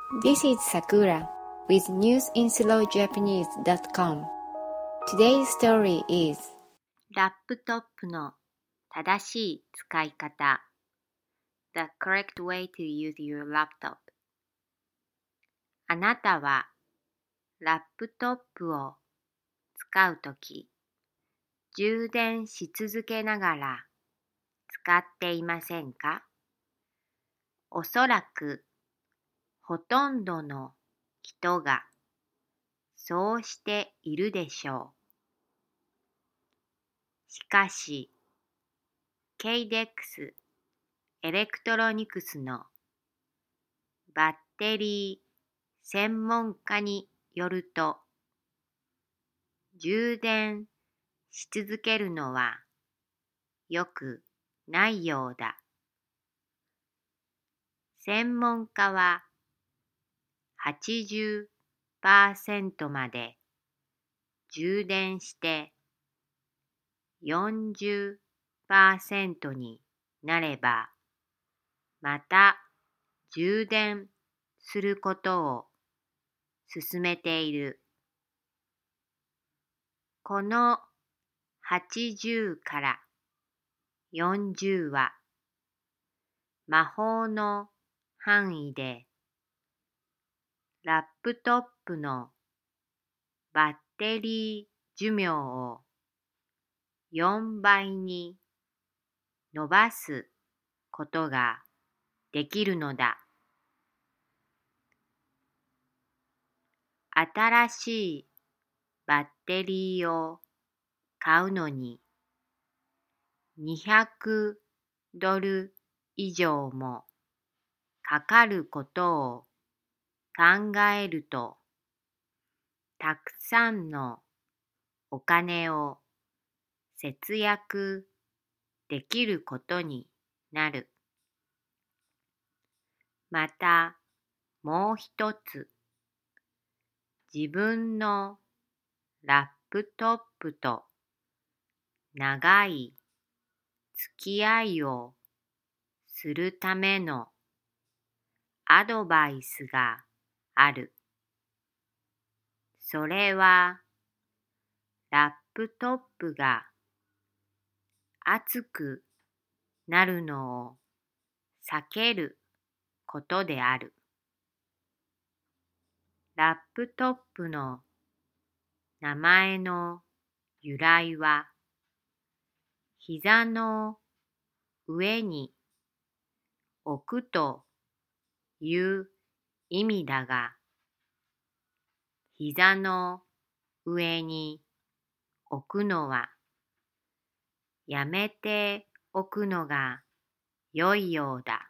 This is Sakura with newsinslowjapanese.com. Today's story is ラップトップの正しい使い方 The correct way to use your laptop あなたはラップトップを使うとき、充電し続けながら使っていませんか？おそらくほとんどの人がそうしているでしょう。しかし、KDEX エレクトロニクスのバッテリー専門家によると、充電し続けるのは良くないようだ。専門家は80% まで充電して40% になればまた充電することを勧めている。この80から40は魔法の範囲でラップトップのバッテリー寿命を4倍に伸ばすことができるのだ。新しいバッテリーを買うのに$200以上もかかることを考えると、たくさんのお金を節約できることになる。またもう一つ、自分のラップトップと長い付き合いをするためのアドバイスがある。それはラップトップが熱くなるのを避けることである。ラップトップの名前の由来は、膝の上に置くという意味だが、膝の上に置くのはやめておくのが良いようだ。